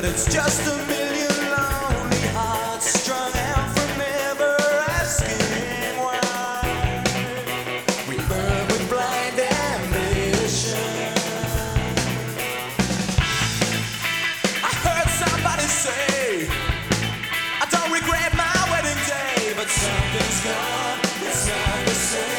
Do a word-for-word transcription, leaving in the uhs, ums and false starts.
but it's just a million lonely hearts strung out from never asking why. We burn with blind ambition. I heard somebody say, I don't regret my wedding day, but something's gone, it's not the same.